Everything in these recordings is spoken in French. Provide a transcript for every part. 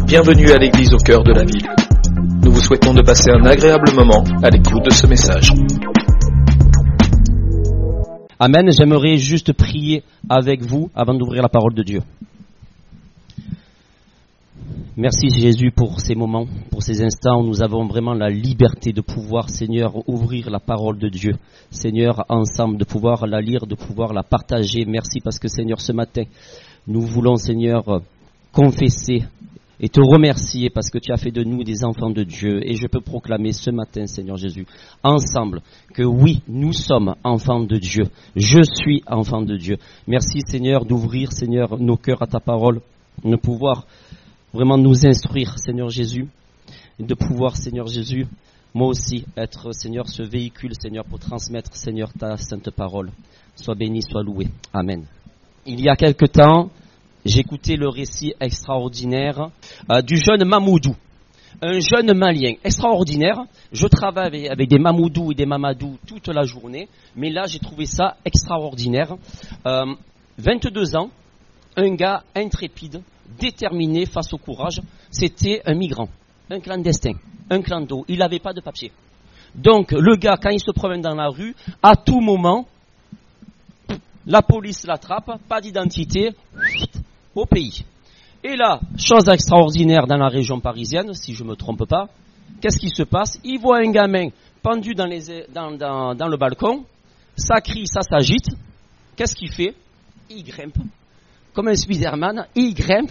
Bienvenue à l'église au cœur de la ville. Nous vous souhaitons de passer un agréable moment à l'écoute de ce message. Amen. J'aimerais juste prier avec vous avant d'ouvrir la parole de Dieu. Merci Jésus pour ces moments, pour ces instants où nous avons vraiment la liberté de pouvoir, Seigneur, ouvrir la parole de Dieu. Seigneur, ensemble, de pouvoir la lire, de pouvoir la partager. Merci parce que Seigneur, ce matin, nous voulons, Seigneur, confesser et te remercier parce que tu as fait de nous des enfants de Dieu. Et je peux proclamer ce matin, Seigneur Jésus, ensemble, que oui, nous sommes enfants de Dieu. Je suis enfant de Dieu. Merci Seigneur d'ouvrir, Seigneur, nos cœurs à ta parole, de pouvoir vraiment nous instruire, Seigneur Jésus, et de pouvoir, Seigneur Jésus, moi aussi, être, Seigneur, ce véhicule, Seigneur, pour transmettre, Seigneur, ta sainte parole. Sois béni, sois loué. Amen. Il y a quelque temps, j'écoutais le récit extraordinaire du jeune Mamoudou, un jeune Malien extraordinaire. Je travaille avec des Mamoudou et des Mamadou toute la journée, mais là j'ai trouvé ça extraordinaire. 22 ans, un gars intrépide, déterminé face au courage. C'était un migrant, un clandestin, un clando. Il n'avait pas de papier. Donc le gars, quand il se promène dans la rue, à tout moment, la police l'attrape, pas d'identité, au pays. Et là, chose extraordinaire dans la région parisienne, si je ne me trompe pas, qu'est-ce qui se passe? Il voit un gamin pendu dans le balcon, ça crie, ça s'agite. Qu'est-ce qu'il fait? Il grimpe, comme un Spiderman, il grimpe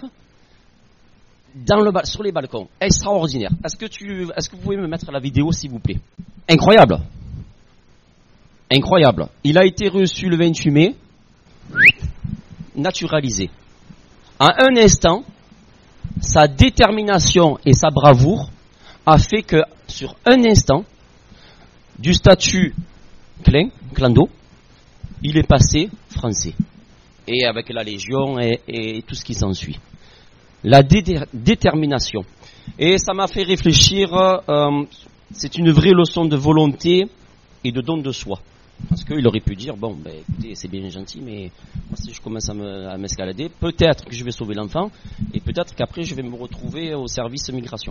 sur les balcons. Extraordinaire. Est-ce que vous pouvez me mettre la vidéo, s'il vous plaît? Incroyable. Incroyable. Il a été reçu le 28 mai, naturalisé. En un instant, sa détermination et sa bravoure a fait que, sur un instant, du statut clando, il est passé français. Et avec la Légion et tout ce qui s'ensuit. La détermination. Et ça m'a fait réfléchir, c'est une vraie leçon de volonté et de don de soi. Parce qu'il aurait pu dire, bon, ben, écoutez, c'est bien gentil, mais moi, si je commence à m'escalader, peut-être que je vais sauver l'enfant, et peut-être qu'après, je vais me retrouver au service migration.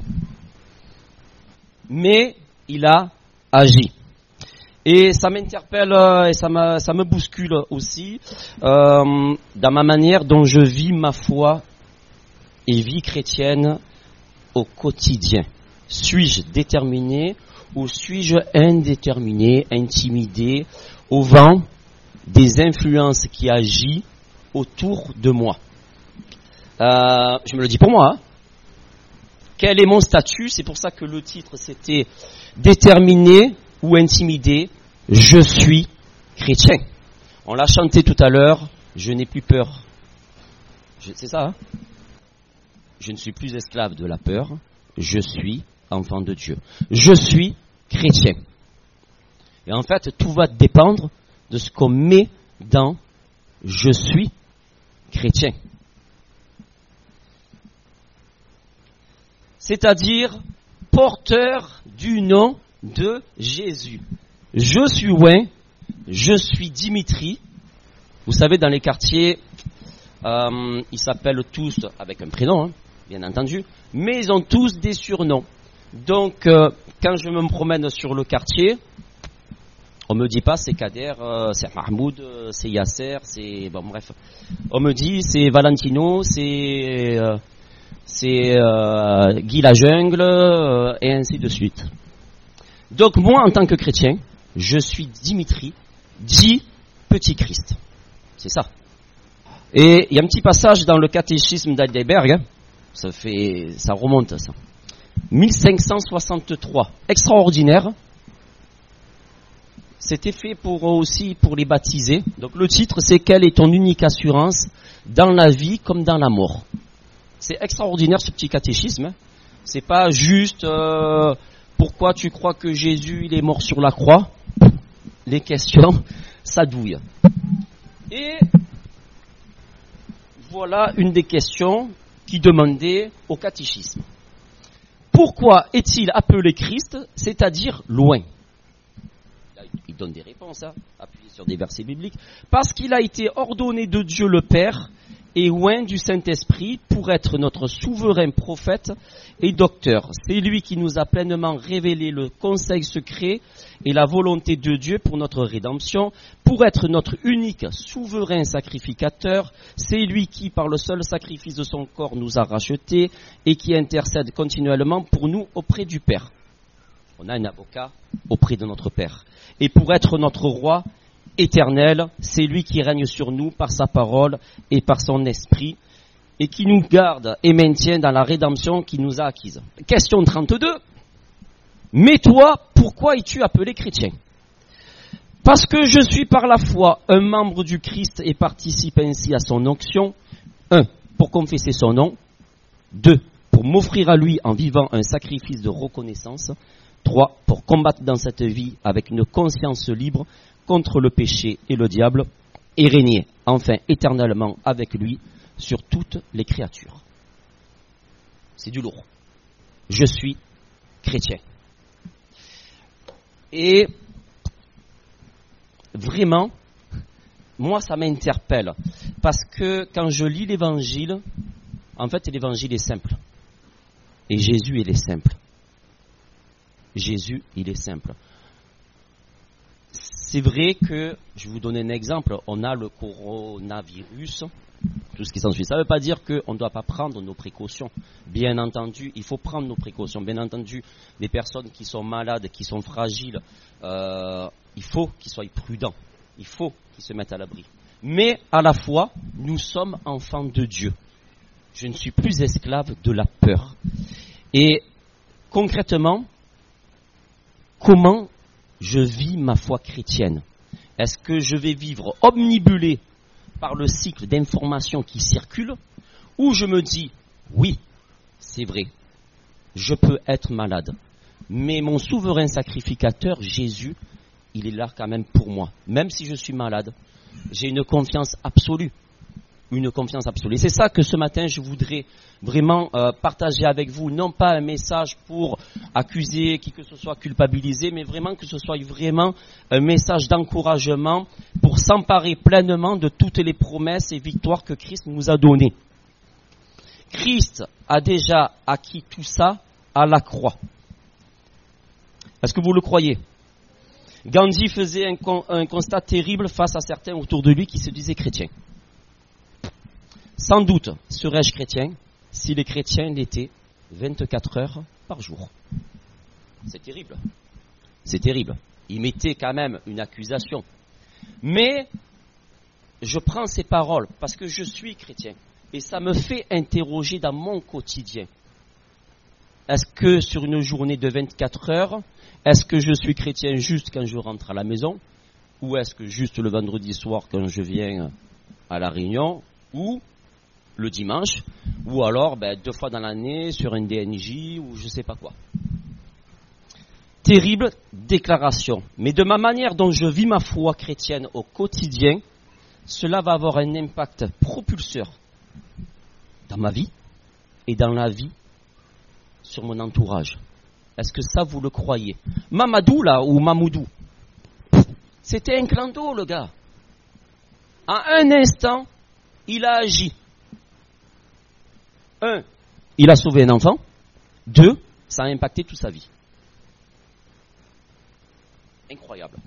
Mais il a agi. Et ça m'interpelle et ça me bouscule aussi dans ma manière dont je vis ma foi et vie chrétienne au quotidien. Suis-je déterminé ou suis-je indéterminé, intimidé au vent des influences qui agissent autour de moi? Je me le dis pour moi. Hein. Quel est mon statut? C'est pour ça que le titre c'était déterminé ou intimidé, je suis chrétien. On l'a chanté tout à l'heure, je n'ai plus peur. C'est ça, hein? Je ne suis plus esclave de la peur, je suis enfant de Dieu. Je suis chrétien. Et en fait, tout va dépendre de ce qu'on met dans je suis chrétien. C'est-à-dire porteur du nom de Jésus. Je suis Wayne, je suis Dimitri. Vous savez, dans les quartiers, ils s'appellent tous avec un prénom, hein, bien entendu, mais ils ont tous des surnoms. Donc, quand je me promène sur le quartier, on me dit pas c'est Kader, c'est Mahmoud, c'est Yasser, c'est bon bref. On me dit c'est Valentino, c'est Guy la jungle et ainsi de suite. Donc moi, en tant que chrétien, je suis Dimitri, dit Petit Christ. C'est ça. Et il y a un petit passage dans le catéchisme d'Heidelberg, hein, ça remonte à ça. 1563, extraordinaire. C'était fait aussi pour les baptisés. Donc le titre, c'est quelle est ton unique assurance dans la vie comme dans la mort. C'est extraordinaire ce petit catéchisme. C'est pas juste pourquoi tu crois que Jésus il est mort sur la croix. Les questions, ça douille. Et voilà une des questions qui demandait au catéchisme. Pourquoi est-il appelé Christ, c'est-à-dire loin? Il donne des réponses, appuyé sur des versets bibliques. Parce qu'il a été ordonné de Dieu le Père et oint du Saint-Esprit pour être notre souverain prophète et docteur. C'est lui qui nous a pleinement révélé le conseil secret et la volonté de Dieu pour notre rédemption, pour être notre unique souverain sacrificateur. C'est lui qui, par le seul sacrifice de son corps, nous a rachetés et qui intercède continuellement pour nous auprès du Père. On a un avocat auprès de notre Père. Et pour être notre roi éternel, c'est lui qui règne sur nous par sa parole et par son esprit et qui nous garde et maintient dans la rédemption qu'il nous a acquise. Question 32. Mais toi, pourquoi es-tu appelé chrétien ? Parce que je suis par la foi un membre du Christ et participe ainsi à son onction. 1. Pour confesser son nom. 2. Pour m'offrir à lui en vivant un sacrifice de reconnaissance. 3. Pour combattre dans cette vie avec une conscience libre contre le péché et le diable, et régner enfin éternellement avec lui sur toutes les créatures. C'est du lourd. Je suis chrétien. Et vraiment, moi ça m'interpelle, parce que quand je lis l'évangile, en fait l'évangile est simple. Et Jésus il est simple. Jésus il est simple. C'est vrai que, je vais vous donner un exemple, on a le coronavirus, tout ce qui s'ensuit. Ça ne veut pas dire qu'on ne doit pas prendre nos précautions. Bien entendu, il faut prendre nos précautions. Bien entendu, les personnes qui sont malades, qui sont fragiles, il faut qu'ils soient prudents. Il faut qu'ils se mettent à l'abri. Mais à la fois, nous sommes enfants de Dieu. Je ne suis plus esclave de la peur. Et concrètement, comment je vis ma foi chrétienne? Est-ce que je vais vivre omnibulé par le cycle d'informations qui circulent, ou je me dis, oui, c'est vrai, je peux être malade, mais mon souverain sacrificateur, Jésus, il est là quand même pour moi. Même si je suis malade, j'ai une confiance absolue. Une confiance absolue. C'est ça que ce matin, je voudrais vraiment partager avec vous. Non pas un message pour accuser qui que ce soit, culpabiliser, mais vraiment que ce soit vraiment un message d'encouragement pour s'emparer pleinement de toutes les promesses et victoires que Christ nous a données. Christ a déjà acquis tout ça à la croix. Est-ce que vous le croyez ? Gandhi faisait un constat terrible face à certains autour de lui qui se disaient chrétiens. Sans doute serais-je chrétien si les chrétiens l'étaient 24 heures par jour. C'est terrible. C'est terrible. Il mettait quand même une accusation. Mais je prends ces paroles parce que je suis chrétien et ça me fait interroger dans mon quotidien. Est-ce que sur une journée de 24 heures, est-ce que je suis chrétien juste quand je rentre à la maison, ou est-ce que juste le vendredi soir quand je viens à la réunion, ou le dimanche, ou alors 2 fois dans l'année sur un DNJ ou je sais pas quoi. Terrible déclaration. Mais de ma manière dont je vis ma foi chrétienne au quotidien, cela va avoir un impact propulseur dans ma vie et dans la vie sur mon entourage. Est-ce que ça vous le croyez ? Mamadou là, ou Mamoudou, c'était un clando le gars. En un instant, il a agi. 1, il a sauvé un enfant. 2, ça a impacté toute sa vie. Incroyable.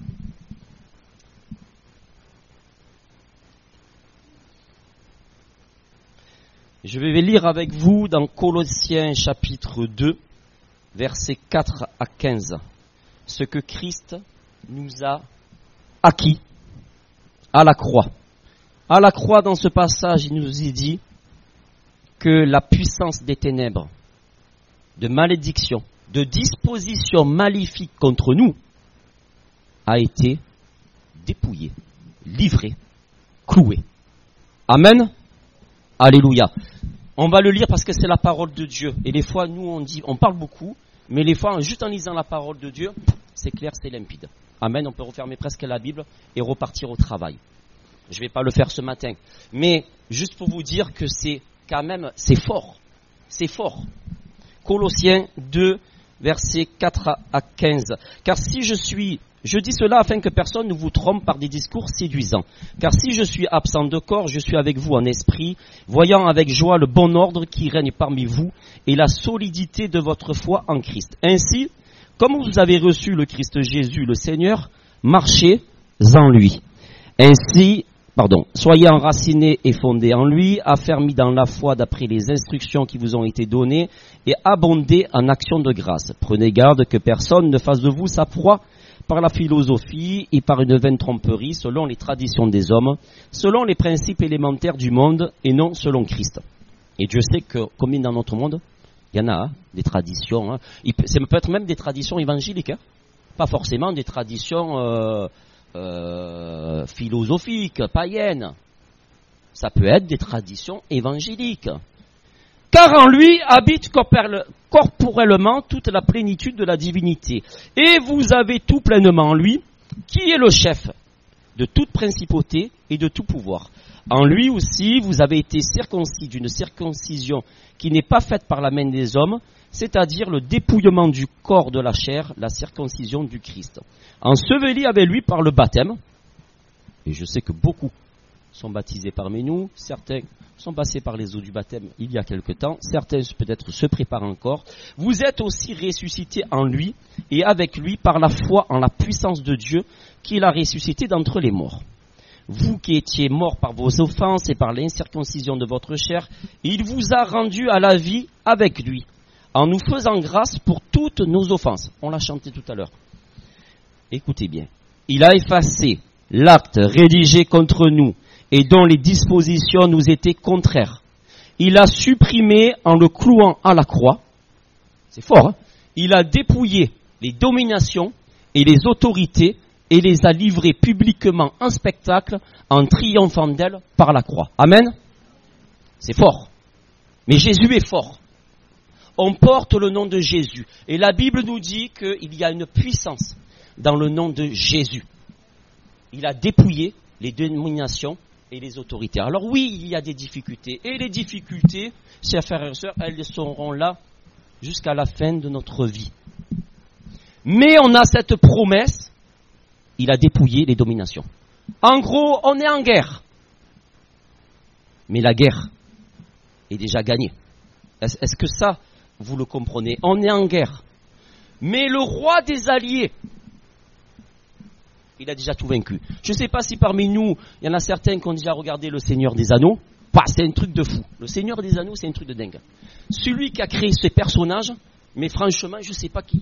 Je vais lire avec vous dans Colossiens chapitre 2, versets 4 à 15, ce que Christ nous a acquis à la croix. À la croix, dans ce passage, il nous est dit que la puissance des ténèbres, de malédiction, de disposition maléfique contre nous, a été dépouillée, livrée, clouée. Amen. Alléluia. On va le lire parce que c'est la parole de Dieu. Et des fois, nous, on parle beaucoup, mais des fois, juste en lisant la parole de Dieu, c'est clair, c'est limpide. Amen. On peut refermer presque la Bible et repartir au travail. Je ne vais pas le faire ce matin. Mais juste pour vous dire que c'est quand même, c'est fort. C'est fort. Colossiens 2, versets 4 à 15. Car si je suis Je dis cela afin que personne ne vous trompe par des discours séduisants. Car si je suis absent de corps, je suis avec vous en esprit, voyant avec joie le bon ordre qui règne parmi vous et la solidité de votre foi en Christ. Ainsi, comme vous avez reçu le Christ Jésus, le Seigneur, marchez en lui. Ainsi, soyez enracinés et fondés en lui, affermis dans la foi d'après les instructions qui vous ont été données et abondez en actions de grâce. Prenez garde que personne ne fasse de vous sa proie par la philosophie et par une vaine tromperie, selon les traditions des hommes, selon les principes élémentaires du monde et non selon Christ. Et Dieu sait que, comme dans notre monde, il y en a des traditions. Ça peut être même des traditions évangéliques, pas forcément des traditions philosophiques, païennes. Ça peut être des traditions évangéliques. Car en lui habite corporellement toute la plénitude de la divinité. Et vous avez tout pleinement en lui, qui est le chef de toute principauté et de tout pouvoir. En lui aussi, vous avez été circoncis d'une circoncision qui n'est pas faite par la main des hommes, c'est-à-dire le dépouillement du corps de la chair, la circoncision du Christ. Ensevelis avec lui par le baptême, et je sais que beaucoup sont baptisés parmi nous, certains sont passés par les eaux du baptême il y a quelque temps, certains peut-être se préparent encore. Vous êtes aussi ressuscités en lui et avec lui par la foi en la puissance de Dieu qui l'a ressuscité d'entre les morts. Vous qui étiez morts par vos offenses et par l'incirconcision de votre chair, il vous a rendus à la vie avec lui, en nous faisant grâce pour toutes nos offenses. On l'a chanté tout à l'heure. Écoutez bien. Il a effacé l'acte rédigé contre nous et dont les dispositions nous étaient contraires. Il a supprimé en le clouant à la croix. C'est fort, hein? Il a dépouillé les dominations et les autorités et les a livrées publiquement en spectacle en triomphant d'elles par la croix. Amen. C'est fort. Mais Jésus est fort. On porte le nom de Jésus. Et la Bible nous dit qu'il y a une puissance dans le nom de Jésus. Il a dépouillé les dominations et les autorités. Alors oui, il y a des difficultés. Et les difficultés, chers frères et sœurs, elles seront là jusqu'à la fin de notre vie. Mais on a cette promesse, il a dépouillé les dominations. En gros, on est en guerre. Mais la guerre est déjà gagnée. Est-ce que ça, vous le comprenez? On est en guerre. Mais le roi des alliés, il a déjà tout vaincu. Je ne sais pas si parmi nous, il y en a certains qui ont déjà regardé Le Seigneur des Anneaux. C'est un truc de fou. Le Seigneur des Anneaux, c'est un truc de dingue. Celui qui a créé ces personnages, mais franchement, je ne sais pas qui.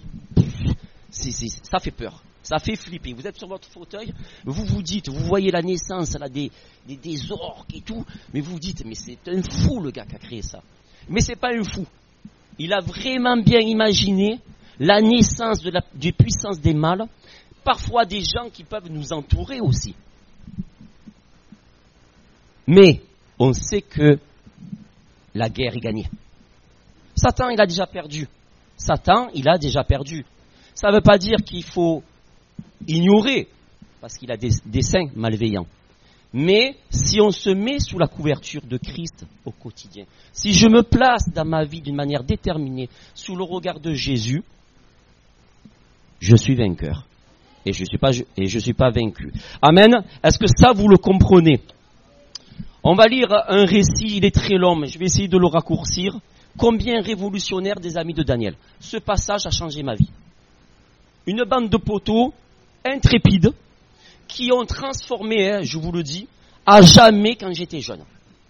Ça fait peur. Ça fait flipper. Vous êtes sur votre fauteuil, vous vous dites, vous voyez la naissance là, des orques et tout, mais vous vous dites, mais c'est un fou le gars qui a créé ça. Mais c'est pas un fou. Il a vraiment bien imaginé la naissance des puissances des mâles, parfois des gens qui peuvent nous entourer aussi. Mais on sait que la guerre est gagnée. Satan, il a déjà perdu. Satan, il a déjà perdu. Ça ne veut pas dire qu'il faut ignorer, parce qu'il a des desseins malveillants. Mais si on se met sous la couverture de Christ au quotidien, si je me place dans ma vie d'une manière déterminée sous le regard de Jésus, je suis vainqueur. Et je suis pas vaincu. Amen. Est-ce que ça, vous le comprenez? On va lire un récit, il est très long, mais je vais essayer de le raccourcir. Combien révolutionnaire des amis de Daniel. Ce passage a changé ma vie. Une bande de poteaux intrépides qui ont transformé, je vous le dis, à jamais quand j'étais jeune.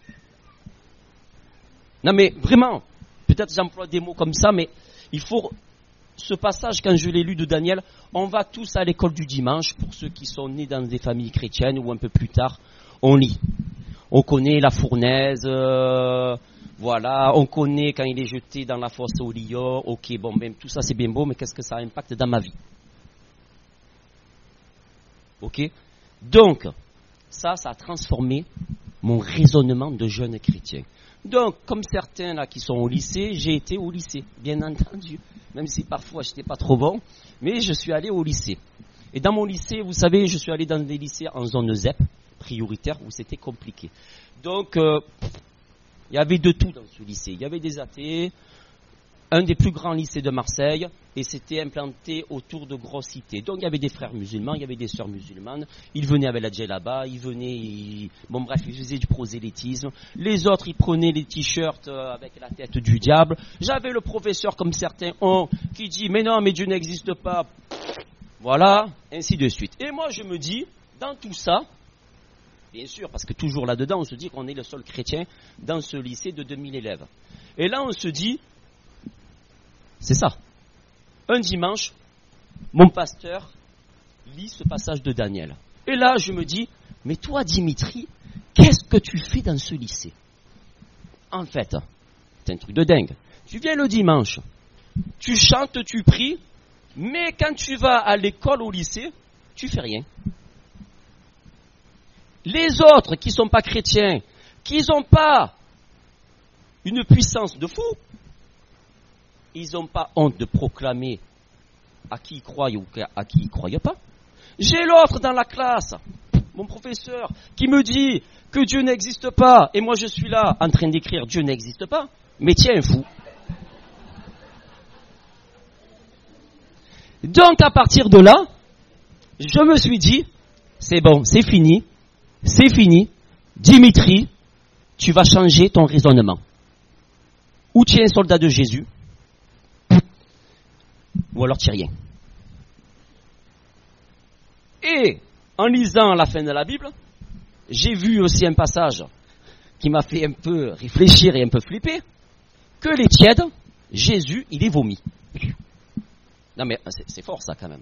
Non mais vraiment, peut-être j'emploie des mots comme ça, mais il faut... Ce passage, quand je l'ai lu de Daniel, on va tous à l'école du dimanche, pour ceux qui sont nés dans des familles chrétiennes ou un peu plus tard, on lit. On connaît la fournaise, voilà, on connaît quand il est jeté dans la fosse au lion, ok, bon, même tout ça c'est bien beau, mais qu'est-ce que ça impacte dans ma vie? Ok? Donc, ça a transformé mon raisonnement de jeune chrétien. Donc, comme certains là qui sont au lycée, j'ai été au lycée, bien entendu. Même si parfois je n'étais pas trop bon, mais je suis allé au lycée. Et dans mon lycée, vous savez, je suis allé dans des lycées en zone ZEP, prioritaire, où c'était compliqué. Donc, il y avait de tout dans ce lycée. Il y avait des athées, un des plus grands lycées de Marseille, et c'était implanté autour de grosses cités. Donc il y avait des frères musulmans, il y avait des sœurs musulmanes, ils venaient avec la djellaba, bon bref, ils faisaient du prosélytisme. Les autres, ils prenaient les t-shirts avec la tête du diable. J'avais le professeur, comme certains ont, qui dit « mais non, mais Dieu n'existe pas ». Voilà, ainsi de suite. Et moi je me dis, dans tout ça, bien sûr, parce que toujours là-dedans, on se dit qu'on est le seul chrétien dans ce lycée de 2000 élèves. Et là, on se dit, c'est ça. Un dimanche, mon pasteur lit ce passage de Daniel. Et là, je me dis, mais toi, Dimitri, qu'est-ce que tu fais dans ce lycée? En fait, c'est un truc de dingue. Tu viens le dimanche, tu chantes, tu pries, mais quand tu vas à l'école, au lycée, tu fais rien. Les autres qui ne sont pas chrétiens, qui n'ont pas une puissance de fou, ils n'ont pas honte de proclamer à qui ils croient ou à qui ils ne croient pas. J'ai l'autre dans la classe, mon professeur, qui me dit que Dieu n'existe pas, et moi je suis là en train d'écrire Dieu n'existe pas, mais tiens un fou. Donc à partir de là, je me suis dit, c'est bon, c'est fini, Dimitri, tu vas changer ton raisonnement. Ou tu es un soldat de Jésus, ou alors tu n'es rien. Et en lisant la fin de la Bible, j'ai vu aussi un passage qui m'a fait un peu réfléchir et un peu flipper, que les tièdes, Jésus, il est vomi. Non mais c'est fort ça quand même.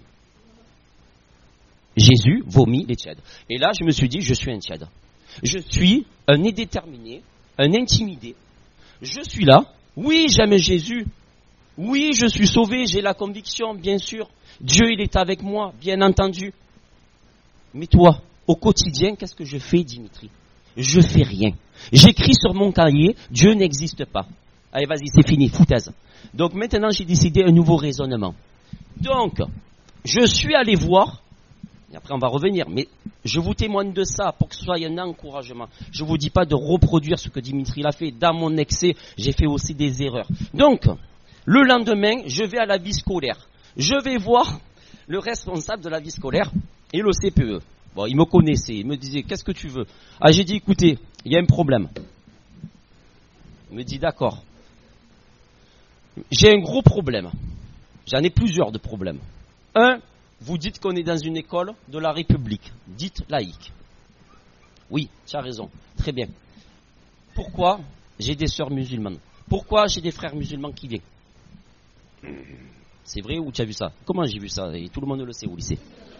Jésus vomit les tièdes. Et là, je me suis dit, je suis un tiède. Je suis un indéterminé, un intimidé. Je suis là. Oui, j'aime Jésus. Oui, je suis sauvé, j'ai la conviction, bien sûr. Dieu, il est avec moi, bien entendu. Mais toi, au quotidien, qu'est-ce que je fais, Dimitri? Je fais rien. J'écris sur mon cahier, Dieu n'existe pas. Allez, vas-y, c'est fini, foutaise. Donc maintenant, j'ai décidé un nouveau raisonnement. Donc, je suis allé voir, et après on va revenir, mais je vous témoigne de ça pour que ce soit un encouragement. Je ne vous dis pas de reproduire ce que Dimitri l'a fait. Dans mon excès, j'ai fait aussi des erreurs. Donc, le lendemain, je vais à la vie scolaire. Je vais voir le responsable de la vie scolaire et le CPE. Bon, il me connaissait, il me disait, qu'est-ce que tu veux? Ah, j'ai dit, écoutez, il y a un problème. Il me dit, d'accord. J'ai un gros problème. J'en ai plusieurs de problèmes. Un, vous dites qu'on est dans une école de la République, dite laïque. Oui, tu as raison, très bien. Pourquoi j'ai des sœurs musulmanes? Pourquoi j'ai des frères musulmans qui viennent? C'est vrai ou tu as vu ça? Comment j'ai vu ça? Et tout le monde le sait au lycée.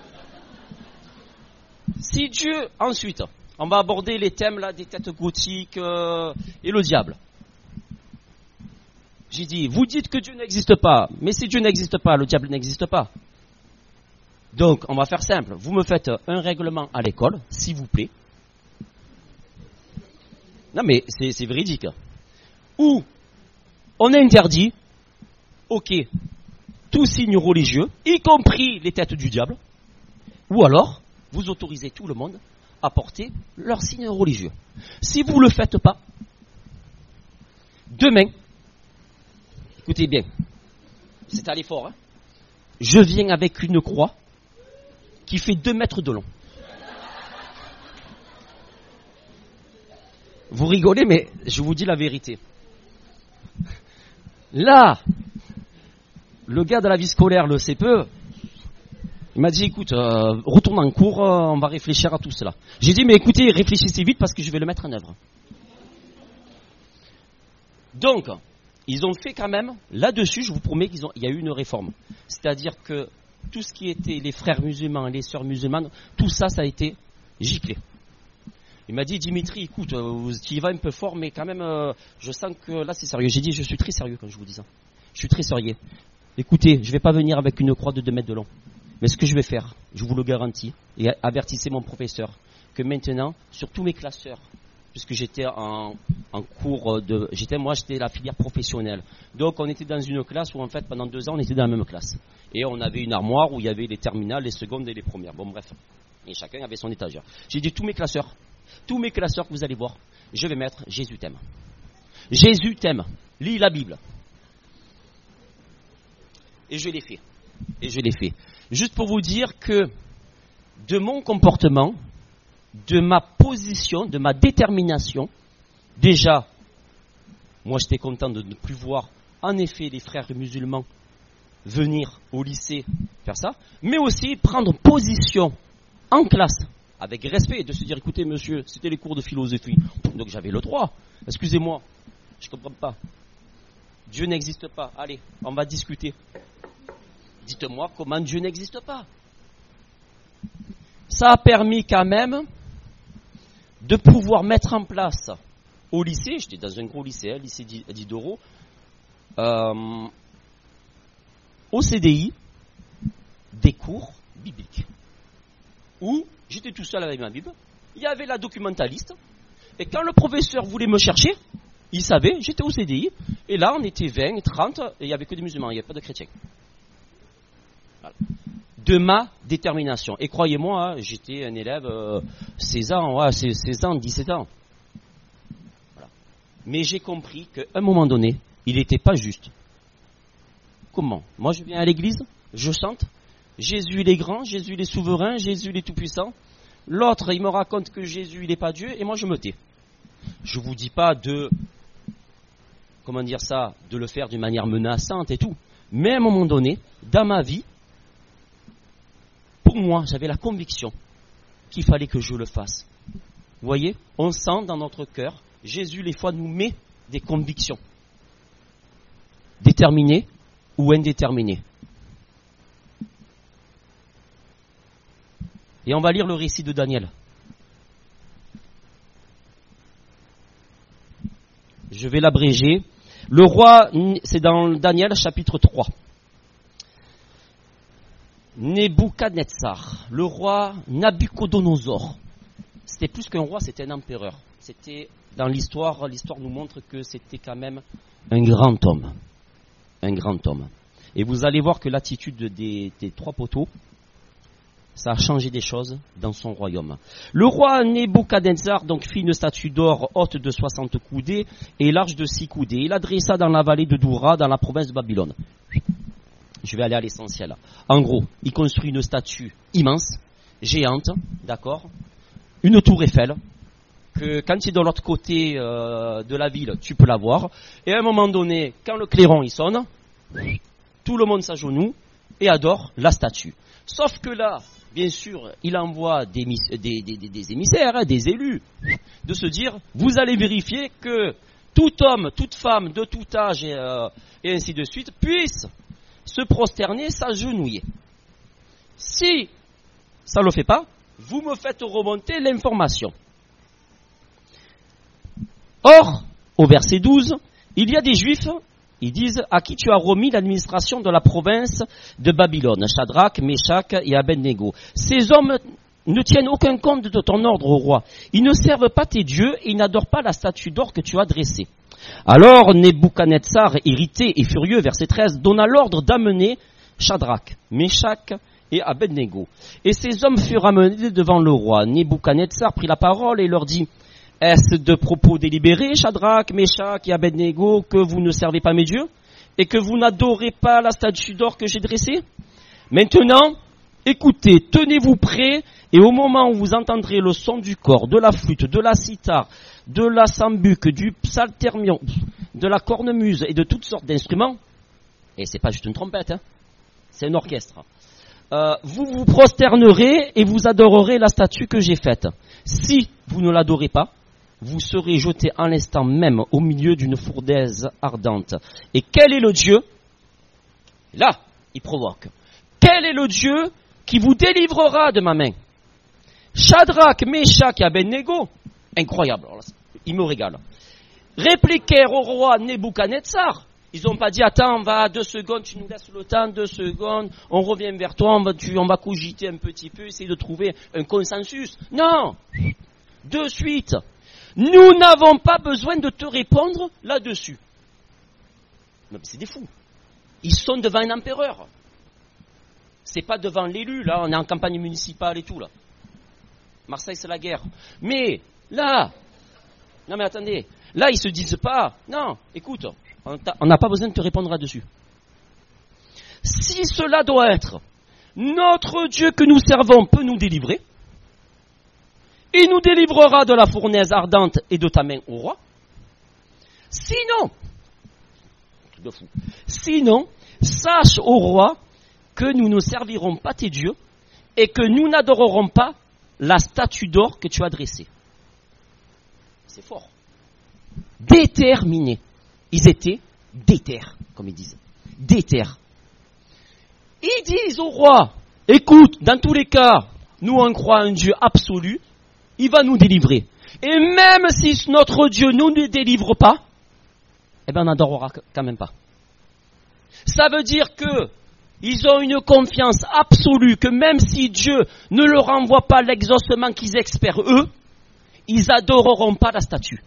Si Dieu, ensuite, on va aborder les thèmes là, des têtes gothiques et le diable. J'ai dit, vous dites que Dieu n'existe pas, mais si Dieu n'existe pas, le diable n'existe pas. Donc, on va faire simple. Vous me faites un règlement à l'école, s'il vous plaît. Non, mais c'est véridique. Où on interdit, ok, tout signe religieux, y compris les têtes du diable, ou alors, vous autorisez tout le monde à porter leur signe religieux. Si vous ne le faites pas, demain, écoutez bien, c'est allé fort, hein, je viens avec une croix qui fait 2 mètres de long. Vous rigolez, mais je vous dis la vérité. Là, le gars de la vie scolaire, le CPE, il m'a dit, écoute, retourne en cours, on va réfléchir à tout cela. J'ai dit, mais écoutez, réfléchissez vite parce que je vais le mettre en œuvre. Donc, ils ont fait quand même, là-dessus, je vous promets qu'il y a eu une réforme. C'est-à-dire que tout ce qui était les frères musulmans, les sœurs musulmanes, tout ça, ça a été giclé. Il m'a dit, Dimitri, écoute, tu y vas un peu fort, mais quand même, je sens que là, c'est sérieux. J'ai dit, je suis très sérieux quand je vous dis ça. Je suis très sérieux. Écoutez, je ne vais pas venir avec une croix de 2 mètres de long. Mais ce que je vais faire, je vous le garantis, et avertissez mon professeur, que maintenant, sur tous mes classeurs, puisque j'étais en cours de... J'étais la filière professionnelle. Donc on était dans une classe où en fait pendant 2 ans on était dans la même classe. Et on avait une armoire où il y avait les terminales, les secondes et les premières. Bon bref. Et chacun avait son étagère. J'ai dit tous mes classeurs que vous allez voir, je vais mettre Jésus t'aime. Jésus t'aime. Lis la Bible. Et je l'ai fait. Juste pour vous dire que de mon comportement, de ma position, de ma détermination, déjà, moi j'étais content de ne plus voir en effet les frères musulmans venir au lycée faire ça, mais aussi prendre position en classe avec respect et de se dire écoutez monsieur, c'était les cours de philosophie, donc j'avais le droit, excusez-moi, je ne comprends pas, Dieu n'existe pas, allez, on va discuter, dites-moi comment Dieu n'existe pas. Ça a permis quand même de pouvoir mettre en place au lycée, j'étais dans un gros lycée, lycée Diderot, au CDI, des cours bibliques. Où j'étais tout seul avec ma Bible, il y avait la documentaliste, et quand le professeur voulait me chercher, il savait, j'étais au CDI, et là on était 20, 30, et il n'y avait que des musulmans, il n'y avait pas de chrétiens. Voilà. De ma détermination. Et croyez-moi, j'étais un élève 16 ans, 16 ans, 17 ans. Voilà. Mais j'ai compris qu'à un moment donné, il n'était pas juste. Comment ? Moi je viens à l'église, je chante, Jésus il est grand, Jésus il est souverain, Jésus il est tout-puissant. L'autre il me raconte que Jésus il n'est pas Dieu et moi je me tais. Je ne vous dis pas de, de le faire d'une manière menaçante et tout. Mais à un moment donné, dans ma vie, pour moi j'avais la conviction qu'il fallait que je le fasse. Vous voyez, on sent dans notre cœur, Jésus les fois nous met des convictions. Déterminées ou indéterminées. Et on va lire le récit de Daniel. Je vais l'abréger. Le roi, c'est dans Daniel chapitre 3. Nebuchadnezzar, le roi Nabuchodonosor. C'était plus qu'un roi, c'était un empereur. C'était, dans l'histoire nous montre que c'était quand même un grand homme. Un grand homme. Et vous allez voir que l'attitude des trois poteaux, ça a changé des choses dans son royaume. Le roi Nebuchadnezzar donc fit une statue d'or haute de 60 coudées et large de 6 coudées. Il la dressa dans la vallée de Doura, dans la province de Babylone. Je vais aller à l'essentiel. En gros, il construit une statue immense, géante, d'accord, une tour Eiffel, que quand tu es de l'autre côté de la ville, tu peux la voir. Et à un moment donné, quand le clairon il sonne, tout le monde s'agenouille et adore la statue. Sauf que là, bien sûr, il envoie des émissaires, des élus, de se dire, vous allez vérifier que tout homme, toute femme, de tout âge et ainsi de suite, puisse se prosterner, s'agenouiller. Si ça ne le fait pas, vous me faites remonter l'information. Or, au verset 12, il y a des Juifs, ils disent, à qui tu as remis l'administration de la province de Babylone, Shadrach, Meshach et Abednego. Ces hommes ne tiennent aucun compte de ton ordre, ô roi. Ils ne servent pas tes dieux et ils n'adorent pas la statue d'or que tu as dressée. Alors Nebuchadnezzar, irrité et furieux, verset 13, donna l'ordre d'amener Shadrach, Meshach et Abednego. Et ces hommes furent amenés devant le roi. Nebuchadnezzar prit la parole et leur dit, est-ce de propos délibérés, Shadrach, Meshach et Abednego, que vous ne servez pas mes dieux et que vous n'adorez pas la statue d'or que j'ai dressée? Maintenant, écoutez, tenez-vous prêts, et au moment où vous entendrez le son du cor, de la flûte, de la cithare, de la sambuc, du psaltermion, de la cornemuse et de toutes sortes d'instruments, et c'est pas juste une trompette, c'est un orchestre, vous vous prosternerez et vous adorerez la statue que j'ai faite. Si vous ne l'adorez pas, vous serez jeté en l'instant même au milieu d'une fournaise ardente. Et quel est le Dieu? Là, il provoque. Quel est le Dieu qui vous délivrera de ma main? Shadrach, Meshach et Abednego, incroyable, alors là, il me régale, répliquèrent au roi Nebuchadnezzar. Ils n'ont pas dit, attends, va 2 secondes, tu nous laisses le temps, 2 secondes, on revient vers toi, on va cogiter un petit peu, essayer de trouver un consensus. Non, de suite, nous n'avons pas besoin de te répondre là-dessus. Non, mais c'est des fous. Ils sont devant un empereur. C'est pas devant l'élu, là, on est en campagne municipale et tout, là. Marseille, c'est la guerre. Mais, là, non mais attendez, là, ils se disent pas, non, écoute, on n'a pas besoin de te répondre là-dessus. si cela doit être, notre Dieu que nous servons peut nous délivrer. Il nous délivrera de la fournaise ardente et de ta main, ô roi. Sinon, sache, ô roi, que nous ne servirons pas tes dieux et que nous n'adorerons pas la statue d'or que tu as dressée. C'est fort. Déterminés. Ils étaient déter, comme ils disent. Déter. Ils disent au roi, écoute, dans tous les cas, nous on croit un Dieu absolu, il va nous délivrer. Et même si notre Dieu ne nous délivre pas, eh bien on n'adorera quand même pas. Ça veut dire que ils ont une confiance absolue que même si Dieu ne leur envoie pas l'exaucement qu'ils espèrent eux, ils adoreront pas la statue.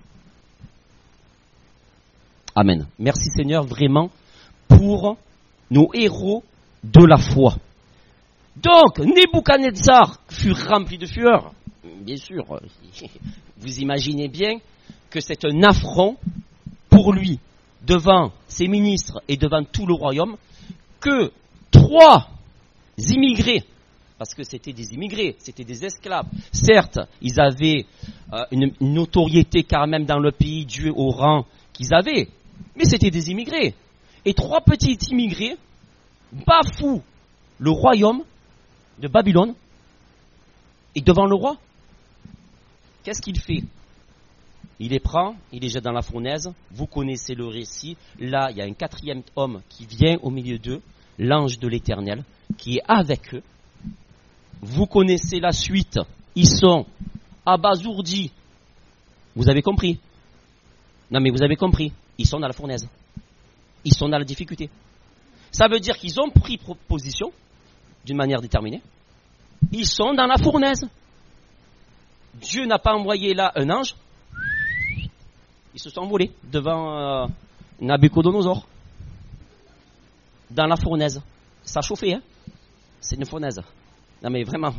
Amen. Merci Seigneur vraiment pour nos héros de la foi. Donc, Nebuchadnezzar fut rempli de fureur. Bien sûr, vous imaginez bien que c'est un affront pour lui, devant ses ministres et devant tout le royaume, que 3 immigrés, parce que c'était des immigrés, c'était des esclaves, certes, ils avaient une notoriété quand même dans le pays due au rang qu'ils avaient, mais c'était des immigrés. Et 3 petits immigrés bafouent le royaume de Babylone et devant le roi. Qu'est-ce qu'il fait? Il les prend, il les jette dans la fournaise. Vous connaissez le récit. Là, il y a un 4e homme qui vient au milieu d'eux, l'ange de l'Éternel, qui est avec eux. Vous connaissez la suite. Ils sont abasourdis. Vous avez compris? Non, mais vous avez compris. Ils sont dans la fournaise. Ils sont dans la difficulté. Ça veut dire qu'ils ont pris position d'une manière déterminée. Ils sont dans la fournaise. Dieu n'a pas envoyé là un ange. Ils se sont envolés devant Nabucodonosor. Dans la fournaise. Ça chauffait, hein? C'est une fournaise. Non mais vraiment.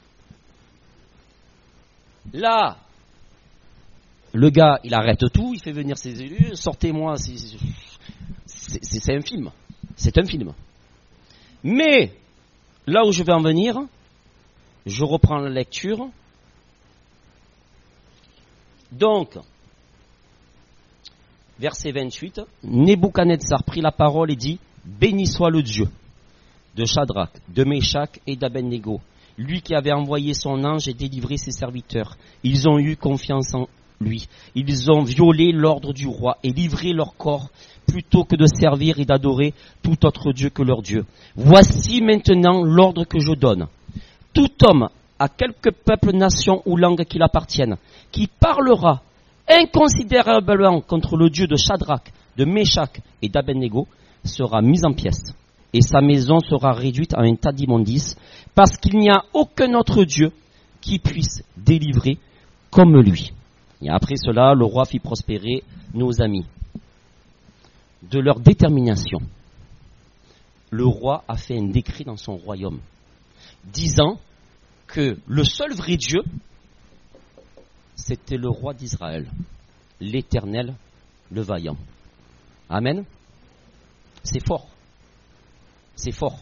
Là, le gars, il arrête tout, il fait venir ses élus, sortez-moi. C'est un film. C'est un film. Mais, là où je vais en venir, je reprends la lecture. Donc, verset 28, Nebuchadnezzar prit la parole et dit, béni soit le Dieu de Shadrach, de Meshach et d'Abednego, lui qui avait envoyé son ange et délivré ses serviteurs. Ils ont eu confiance en lui. Ils ont violé l'ordre du roi et livré leur corps plutôt que de servir et d'adorer tout autre Dieu que leur Dieu. Voici maintenant l'ordre que je donne. Tout homme, à quelque peuple, nation ou langue qu'il appartienne, qui parlera inconsidérablement contre le Dieu de Shadrach, de Meshach et d'Abednego, sera mis en pièces. Et sa maison sera réduite à un tas d'immondices, parce qu'il n'y a aucun autre Dieu qui puisse délivrer comme lui. Et après cela, le roi fit prospérer nos amis. De leur détermination, le roi a fait un décret dans son royaume, disant que le seul vrai Dieu, c'était le roi d'Israël, l'Éternel, le vaillant. Amen. C'est fort. C'est fort.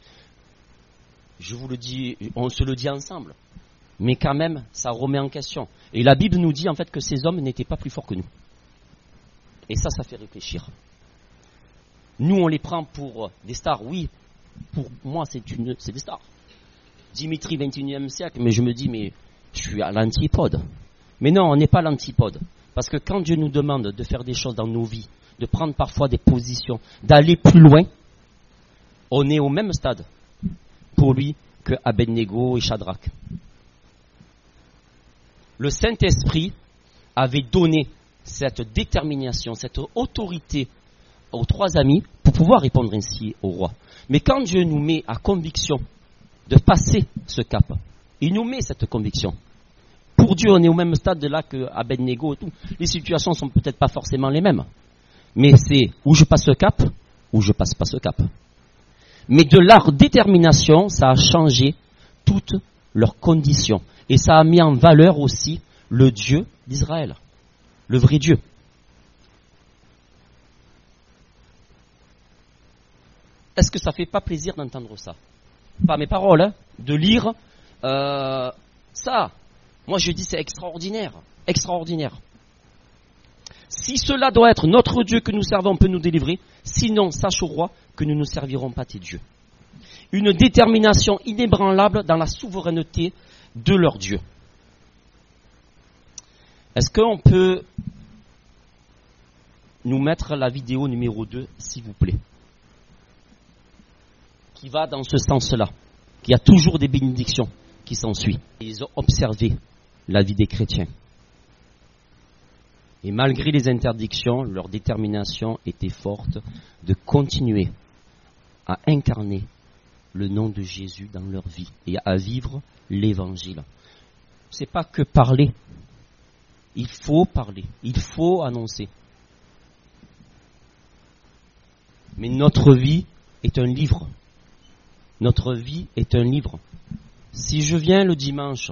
Je vous le dis, on se le dit ensemble. Mais quand même, ça remet en question. Et la Bible nous dit en fait que ces hommes n'étaient pas plus forts que nous. Et ça fait réfléchir. Nous, on les prend pour des stars. Oui, pour moi, c'est des stars. Dimitri, 21e siècle, mais je me dis, mais je suis à l'antipode. Mais non, on n'est pas à l'antipode. Parce que quand Dieu nous demande de faire des choses dans nos vies, de prendre parfois des positions, d'aller plus loin, on est au même stade pour lui que Abednego et Shadrach. Le Saint-Esprit avait donné cette détermination, cette autorité aux 3 amis pour pouvoir répondre ainsi au roi. Mais quand Dieu nous met à conviction de passer ce cap, il nous met cette conviction. Pour Dieu, on est au même stade de là que Abednego et tout. Les situations sont peut-être pas forcément les mêmes. Mais c'est où je passe ce cap, ou je passe pas ce cap. Mais de leur détermination, ça a changé toutes leurs conditions. Et ça a mis en valeur aussi le Dieu d'Israël, le vrai Dieu. Est-ce que ça fait pas plaisir d'entendre ça? Pas mes paroles, hein, de lire ça. Moi je dis c'est extraordinaire, extraordinaire. Si cela doit être notre Dieu que nous servons peut nous délivrer, sinon sache au roi que nous ne servirons pas tes dieux. Une détermination inébranlable dans la souveraineté de leur Dieu. Est-ce qu'on peut nous mettre la vidéo numéro 2, s'il vous plaît, qui va dans ce sens-là, qu'il y a toujours des bénédictions qui s'ensuivent. Ils ont observé la vie des chrétiens. Et malgré les interdictions, leur détermination était forte de continuer à incarner le nom de Jésus dans leur vie et à vivre l'évangile. C'est pas que parler. Il faut parler, il faut annoncer. Mais notre vie est un livre. Notre vie est un livre. Si je viens le dimanche,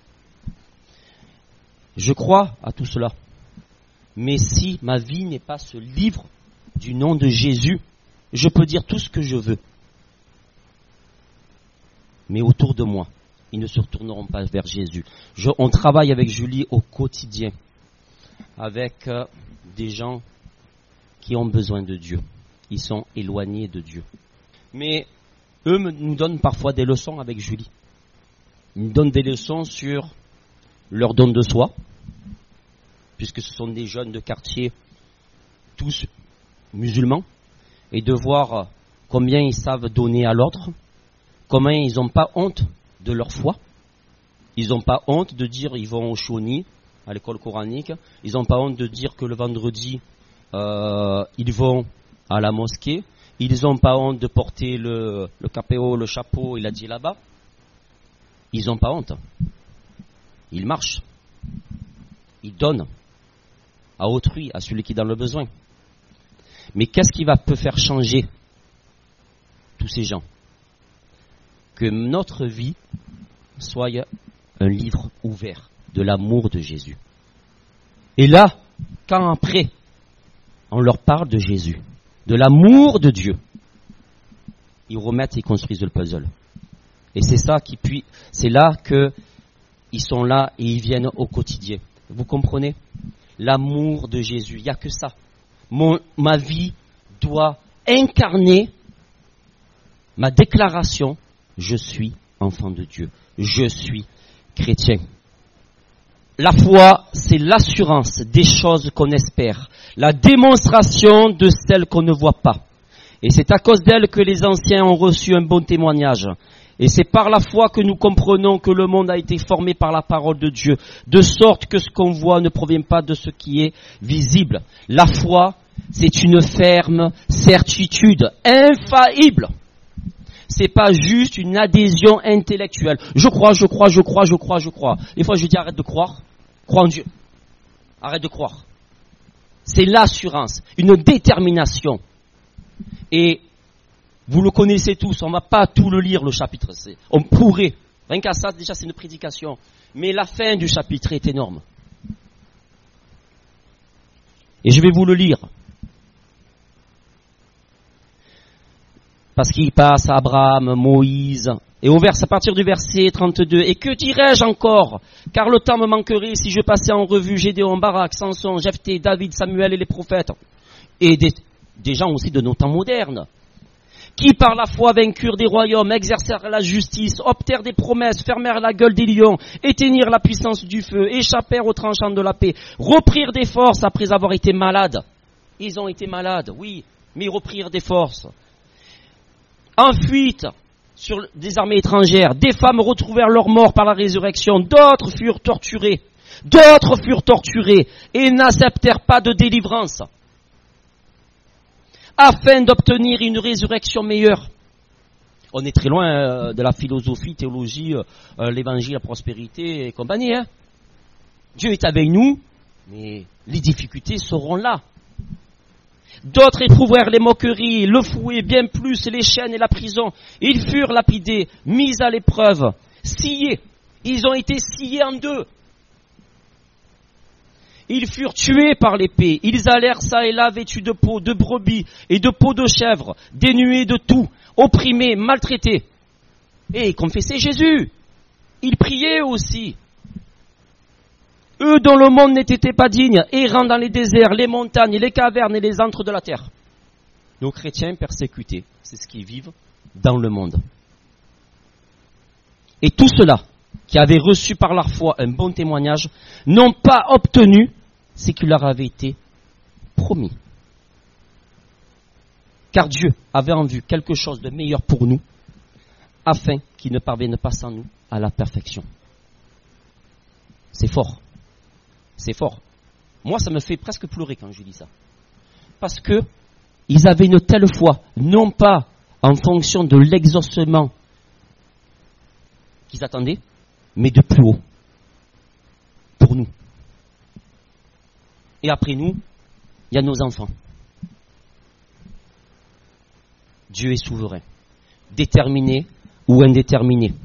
je crois à tout cela. Mais si ma vie n'est pas ce livre du nom de Jésus, je peux dire tout ce que je veux. Mais autour de moi, ils ne se retourneront pas vers Jésus. On travaille avec Julie au quotidien, avec des gens qui ont besoin de Dieu. Ils sont éloignés de Dieu. Mais eux nous donnent parfois des leçons avec Julie. Ils nous donnent des leçons sur leur don de soi, puisque ce sont des jeunes de quartier, tous musulmans, et de voir combien ils savent donner à l'autre, comment ils n'ont pas honte de leur foi. Ils n'ont pas honte de dire ils vont au Shoni, à l'école coranique. Ils n'ont pas honte de dire que le vendredi, ils vont à la mosquée. Ils n'ont pas honte de porter le capéo, le chapeau et la djellaba. Ils n'ont pas honte. Ils marchent. Ils donnent à autrui, à celui qui est dans le besoin. Mais qu'est-ce qui peut faire changer tous ces gens? Que notre vie soit un livre ouvert de l'amour de Jésus. Et là, quand après, on leur parle de Jésus, de l'amour de Dieu, ils remettent et construisent le puzzle. Et c'est ça c'est là qu'ils sont là et ils viennent au quotidien. Vous comprenez? L'amour de Jésus, il n'y a que ça. Ma vie doit incarner ma déclaration, je suis enfant de Dieu, je suis chrétien. La foi, c'est l'assurance des choses qu'on espère, la démonstration de celles qu'on ne voit pas. Et c'est à cause d'elle que les anciens ont reçu un bon témoignage. Et c'est par la foi que nous comprenons que le monde a été formé par la parole de Dieu, de sorte que ce qu'on voit ne provient pas de ce qui est visible. La foi, c'est une ferme certitude, infaillible. C'est pas juste une adhésion intellectuelle. Je crois. Des fois je dis arrête de croire, crois en Dieu. Arrête de croire. C'est l'assurance, une détermination. Et vous le connaissez tous, on ne va pas tout le lire le chapitre. On pourrait, rien qu'à ça déjà c'est une prédication. Mais la fin du chapitre est énorme. Et je vais vous le lire. Parce qu'il passe à Abraham, Moïse, et à partir du verset 32, « Et que dirais-je encore? Car le temps me manquerait si je passais en revue Gédéon, Barak, Samson, Jephthé, David, Samuel et les prophètes. » Et des gens aussi de nos temps modernes, qui par la foi vainquirent des royaumes, exercèrent la justice, obtinrent des promesses, fermèrent la gueule des lions, éteignirent la puissance du feu, échappèrent aux tranchants de la paix, reprirent des forces après avoir été malades. Ils ont été malades, oui, mais ils reprirent des forces. En fuite sur des armées étrangères, des femmes retrouvèrent leur mort par la résurrection, d'autres furent torturées et n'acceptèrent pas de délivrance, afin d'obtenir une résurrection meilleure. On est très loin de la philosophie, théologie, l'évangile, la prospérité et compagnie. Hein. Dieu est avec nous, mais les difficultés seront là. D'autres éprouvèrent les moqueries, le fouet, bien plus les chaînes et la prison. Ils furent lapidés, mis à l'épreuve, sciés. Ils ont été sciés en deux. Ils furent tués par l'épée. Ils allèrent çà et là vêtus de peau, de brebis et de peau de chèvre, dénués de tout, opprimés, maltraités. Et ils confessaient Jésus. Ils priaient aussi. Eux dont le monde n'était pas digne, errant dans les déserts, les montagnes, les cavernes et les antres de la terre. Nos chrétiens persécutés, c'est ce qu'ils vivent dans le monde. Et tout cela, qui avaient reçu par leur foi un bon témoignage, n'ont pas obtenu ce qui leur avait été promis. Car Dieu avait en vue quelque chose de meilleur pour nous, afin qu'ils ne parviennent pas sans nous à la perfection. C'est fort. C'est fort. Moi, ça me fait presque pleurer quand je dis ça. Parce que ils avaient une telle foi, non pas en fonction de l'exaucement qu'ils attendaient, mais de plus haut, pour nous. Et après nous, il y a nos enfants. Dieu est souverain, déterminé ou indéterminé.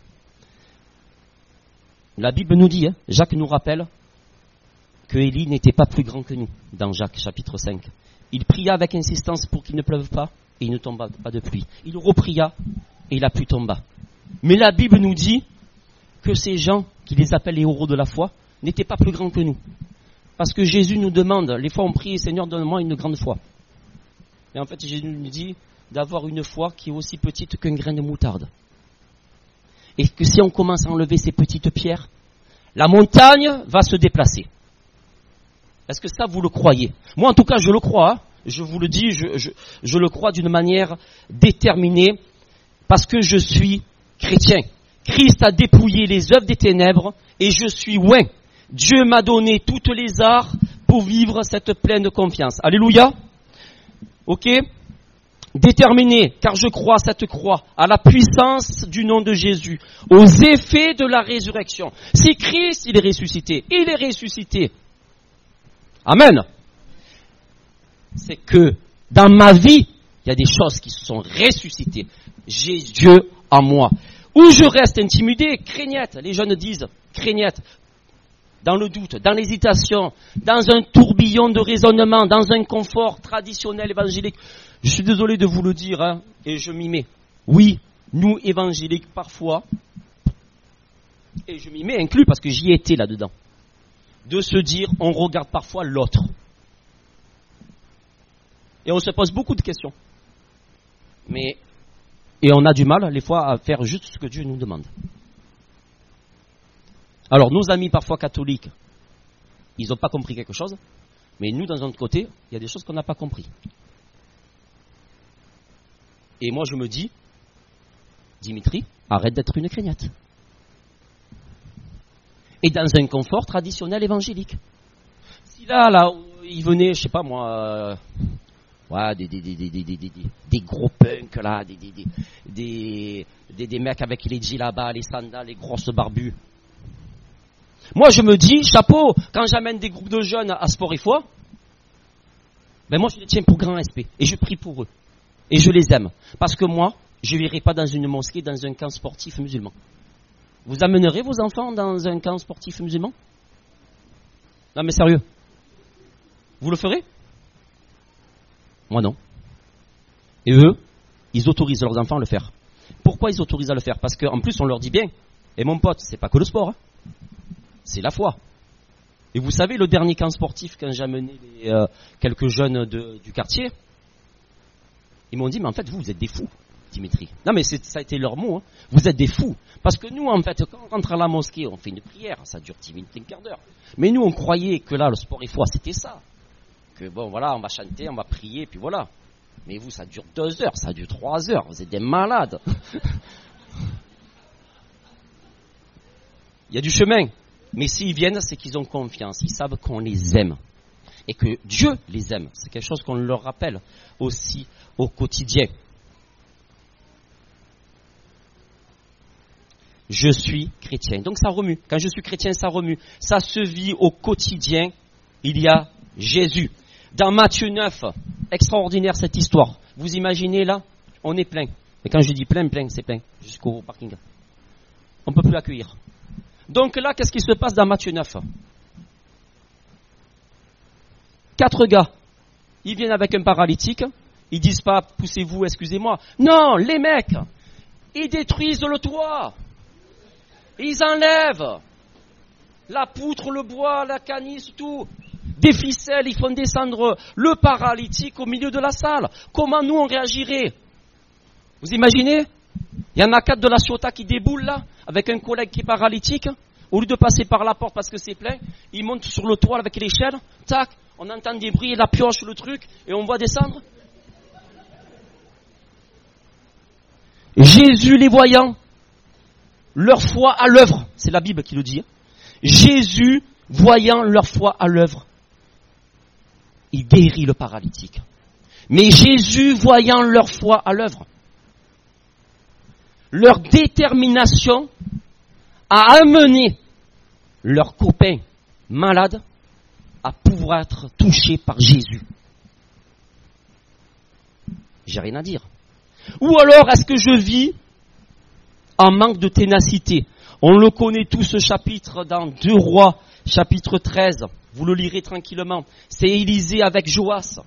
La Bible nous dit, Jacques nous rappelle, que Élie n'était pas plus grand que nous, dans Jacques chapitre 5. Il pria avec insistance pour qu'il ne pleuve pas, et il ne tomba pas de pluie. Il repria, et la pluie tomba. Mais la Bible nous dit que ces gens, qui les appellent les héros de la foi, n'étaient pas plus grands que nous. Parce que Jésus nous demande, les fois on prie, Seigneur, donne-moi une grande foi. Et en fait, Jésus nous dit d'avoir une foi qui est aussi petite qu'un grain de moutarde. Et que si on commence à enlever ces petites pierres, la montagne va se déplacer. Est-ce que ça, vous le croyez? Moi, en tout cas, je le crois. Hein. Je vous le dis, je le crois d'une manière déterminée, parce que je suis chrétien. Christ a dépouillé les œuvres des ténèbres, et je suis oint. Dieu m'a donné toutes les arts pour vivre cette pleine confiance. Alléluia. Ok? Déterminé, car je crois à cette croix, à la puissance du nom de Jésus, aux effets de la résurrection. Si Christ, il est ressuscité. Il est ressuscité. Amen. C'est que dans ma vie, il y a des choses qui se sont ressuscitées. J'ai Dieu en moi. Ou je reste intimidé, craignette. Les jeunes disent craignette. Dans le doute, dans l'hésitation, dans un tourbillon de raisonnement, dans un confort traditionnel évangélique. Je suis désolé de vous le dire, hein, et je m'y mets. Oui, nous évangéliques parfois, et je m'y mets inclus parce que j'y étais là-dedans, de se dire, on regarde parfois l'autre. Et on se pose beaucoup de questions. Et on a du mal, les fois, à faire juste ce que Dieu nous demande. Alors, nos amis parfois catholiques, ils n'ont pas compris quelque chose, mais nous, d'un autre côté, il y a des choses qu'on n'a pas compris. Et moi, je me dis, Dimitri, arrête d'être une craignette. Et dans un confort traditionnel évangélique. Si là, il venait, je sais pas moi, des gros punks là, des mecs avec les djellabas, les sandales, les grosses barbus. Moi, je me dis, chapeau, quand j'amène des groupes de jeunes à Sport et Foi, ben moi, je les tiens pour grand respect. Et je prie pour eux. Et je les aime. Parce que moi, je n'irai pas dans une mosquée, dans un camp sportif musulman. Vous amènerez vos enfants dans un camp sportif musulman? Non, mais sérieux. Vous le ferez? Moi, non. Et eux, ils autorisent leurs enfants à le faire. Pourquoi ils autorisent à le faire? Parce qu'en plus, on leur dit bien, et mon pote, c'est pas que le sport, hein. C'est la foi. Et vous savez, le dernier camp sportif, quand j'ai amené quelques jeunes du quartier, ils m'ont dit, mais en fait, vous êtes des fous, Dimitri. Non, mais ça a été leur mot, hein. Vous êtes des fous. Parce que nous, en fait, quand on rentre à la mosquée, on fait une prière, ça dure 10 minutes, un quart d'heure. Mais nous, on croyait que là, le sport et foi, c'était ça. Que bon, voilà, on va chanter, on va prier, puis voilà. Mais vous, ça dure 2 heures, ça dure 3 heures. Vous êtes des malades. Il y a du chemin. Mais s'ils viennent, c'est qu'ils ont confiance. Ils savent qu'on les aime. Et que Dieu les aime. C'est quelque chose qu'on leur rappelle aussi au quotidien. Je suis chrétien. Donc ça remue. Quand je suis chrétien, ça remue. Ça se vit au quotidien. Il y a Jésus. Dans Matthieu 9, extraordinaire cette histoire. Vous imaginez là, on est plein. Et quand je dis plein, c'est plein. Jusqu'au parking. On ne peut plus accueillir. Donc là, qu'est-ce qui se passe dans Matthieu 9? 4 gars, ils viennent avec un paralytique, ils disent pas « poussez-vous, excusez-moi ». Non, les mecs, ils détruisent le toit. Ils enlèvent la poutre, le bois, la canisse, tout. Des ficelles, ils font descendre le paralytique au milieu de la salle. Comment nous on réagirait? Vous imaginez? Il y en a 4 de la Ciotat qui déboulent là, avec un collègue qui est paralytique. Au lieu de passer par la porte parce que c'est plein, ils montent sur le toit avec l'échelle. Tac, on entend des bruits, la pioche, le truc, et on voit descendre. Jésus les voyant, leur foi à l'œuvre, c'est la Bible qui le dit. Jésus voyant leur foi à l'œuvre, il guérit le paralytique. Mais Jésus voyant leur foi à l'œuvre, leur détermination à amener leurs copains malades à pouvoir être touchés par Jésus. J'ai rien à dire. Ou alors, est-ce que je vis en manque de ténacité? On le connaît tout ce chapitre dans 2 Rois, chapitre 13. Vous le lirez tranquillement. C'est Élisée avec Joas.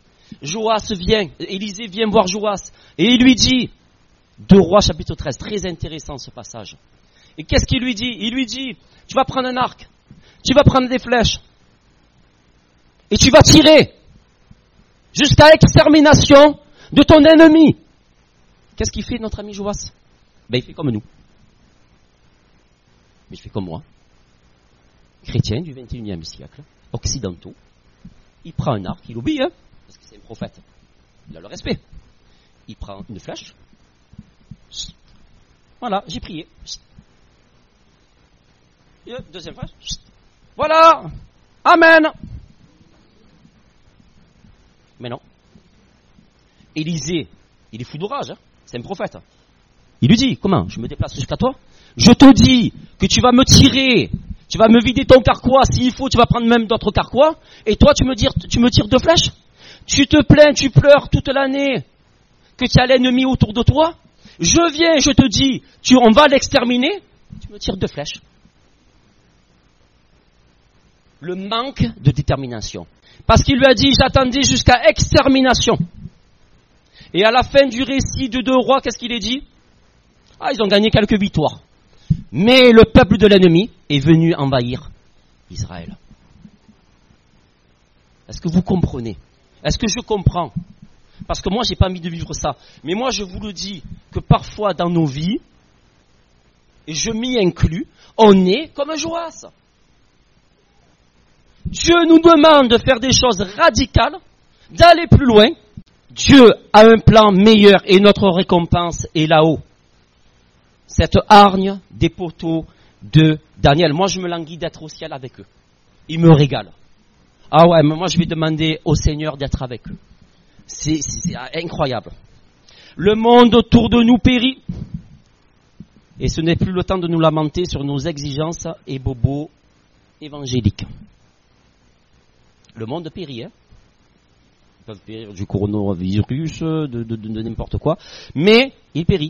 Élisée vient voir Joas. Et il lui dit, 2 Rois, chapitre 13, très intéressant ce passage. Et qu'est-ce qu'il lui dit? Il lui dit, tu vas prendre un arc, tu vas prendre des flèches, et tu vas tirer jusqu'à l'extermination de ton ennemi. Qu'est-ce qu'il fait notre ami Joas? Ben, il fait comme nous. Mais il fait comme moi. Chrétien du 21e siècle, occidentaux. Il prend un arc, il oublie, hein, parce que c'est un prophète. Il a le respect. Il prend une flèche. Voilà, j'ai prié. Et deuxième flèche. Voilà. Amen. Mais non. Élisée, il est fou d'orage, hein. C'est un prophète. Il lui dit, comment? Je me déplace jusqu'à toi? Je te dis que tu vas me tirer, tu vas me vider ton carquois, s'il faut, tu vas prendre même d'autres carquois, et toi tu me tires 2 flèches? Tu te plains, tu pleures toute l'année que tu as l'ennemi autour de toi? Je viens, je te dis, on va l'exterminer, tu me tires 2 flèches. Le manque de détermination. Parce qu'il lui a dit, j'attendais jusqu'à extermination. Et à la fin du récit de 2 Rois, qu'est-ce qu'il est dit? Ah, ils ont gagné quelques victoires. Mais le peuple de l'ennemi est venu envahir Israël. Est-ce que vous comprenez? Est-ce que je comprends? Parce que moi, j'ai pas envie de vivre ça. Mais moi, je vous le dis, que parfois dans nos vies, et je m'y inclus, on est comme un Joas. Dieu nous demande de faire des choses radicales, d'aller plus loin. Dieu a un plan meilleur et notre récompense est là-haut. Cette hargne des poteaux de Daniel. Moi, je me languis d'être au ciel avec eux. Ils me régalent. Ah ouais, mais moi, je vais demander au Seigneur d'être avec eux. C'est incroyable. Le monde autour de nous périt. Et ce n'est plus le temps de nous lamenter sur nos exigences et bobos évangéliques. Le monde périt, hein. Ils peuvent périr du coronavirus, de n'importe quoi. Mais il périt.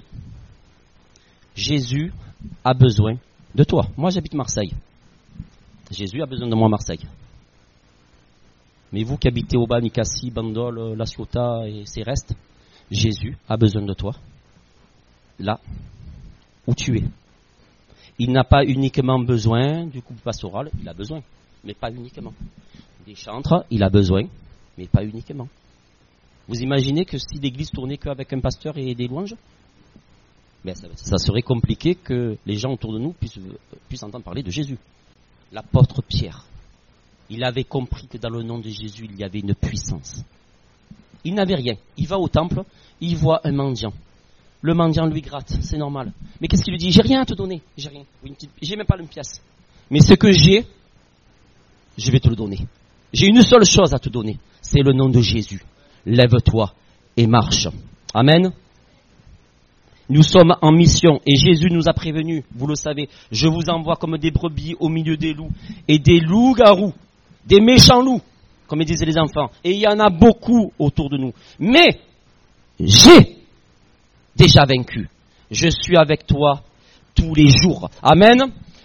Jésus a besoin de toi. Moi, j'habite Marseille. Jésus a besoin de moi à Marseille. Mais vous qui habitez Auban, Nicasie, Bandol, La Ciotat et ses restes, Jésus a besoin de toi. Là où tu es. Il n'a pas uniquement besoin du couple pastoral, il a besoin, mais pas uniquement. Des chantres, il a besoin, mais pas uniquement. Vous imaginez que si l'église tournait qu'avec un pasteur et des louanges, ben ça serait compliqué que les gens autour de nous puissent entendre parler de Jésus. L'apôtre Pierre, il avait compris que dans le nom de Jésus, il y avait une puissance. Il n'avait rien. Il va au temple, il voit un mendiant. Le mendiant lui gratte, c'est normal. Mais qu'est-ce qu'il lui dit? J'ai rien à te donner. J'ai rien. J'ai même pas une pièce. Mais ce que j'ai, je vais te le donner. J'ai une seule chose à te donner. C'est le nom de Jésus. Lève-toi et marche. Amen. Nous sommes en mission et Jésus nous a prévenus. Vous le savez, je vous envoie comme des brebis au milieu des loups et des loups-garous, des méchants loups, comme disaient les enfants. Et il y en a beaucoup autour de nous. Mais j'ai déjà vaincu. Je suis avec toi tous les jours. Amen.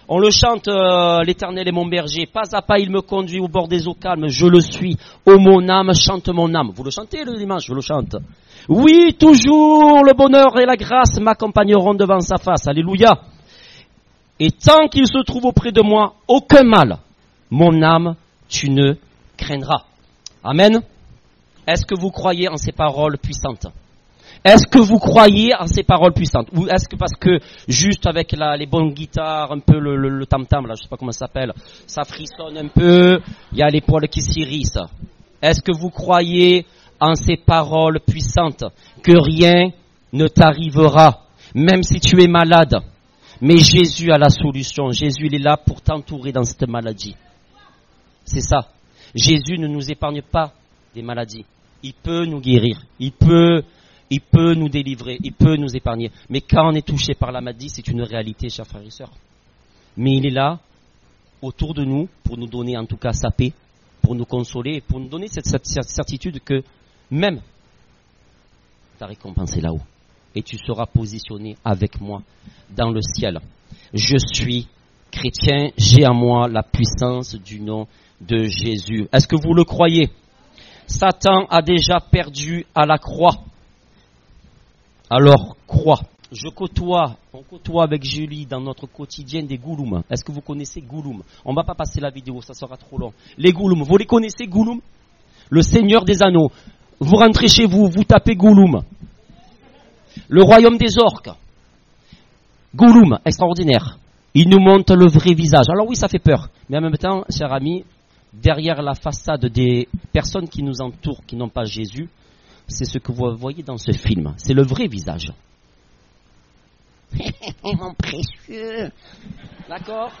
On le chante, l'Éternel est mon berger. Pas à pas, il me conduit au bord des eaux calmes. Je le suis. Ô mon âme, chante mon âme. Vous le chantez le dimanche, je le chante. Oui, toujours le bonheur et la grâce m'accompagneront devant sa face. Alléluia. Et tant qu'il se trouve auprès de moi, aucun mal. Mon âme, tu ne craindras. Amen. Est-ce que vous croyez en ces paroles puissantes? Est-ce que vous croyez en ces paroles puissantes? Ou est-ce que parce que juste avec les bonnes guitares, un peu le tam-tam, là, je sais pas comment ça s'appelle, ça frissonne un peu, il y a les poils qui s'irrissent. Est-ce que vous croyez en ces paroles puissantes que rien ne t'arrivera, même si tu es malade? Mais Jésus a la solution. Jésus, il est là pour t'entourer dans cette maladie. C'est ça. Jésus ne nous épargne pas des maladies. Il peut nous guérir. Il peut nous délivrer. Il peut nous épargner. Mais quand on est touché par la maladie, c'est une réalité, chers frères et sœurs. Mais il est là, autour de nous, pour nous donner en tout cas sa paix, pour nous consoler, pour nous donner cette certitude que même ta récompense est là-haut. Et tu seras positionné avec moi dans le ciel. Je suis chrétien, j'ai en moi la puissance du nom de Jésus. Est-ce que vous le croyez? Satan a déjà perdu à la croix. Alors, crois. On côtoie avec Julie dans notre quotidien des gouloums. Est-ce que vous connaissez Gouloum? On ne va pas passer la vidéo, ça sera trop long. Les gouloums, vous les connaissez Gouloum? Le Seigneur des Anneaux. Vous rentrez chez vous, vous tapez Gouloum. Le royaume des orques. Gouloum, extraordinaire. Il nous montre le vrai visage. Alors oui, ça fait peur. Mais en même temps, chers amis, derrière la façade des personnes qui nous entourent, qui n'ont pas Jésus, c'est ce que vous voyez dans ce film. C'est le vrai visage. Mon précieux. D'accord?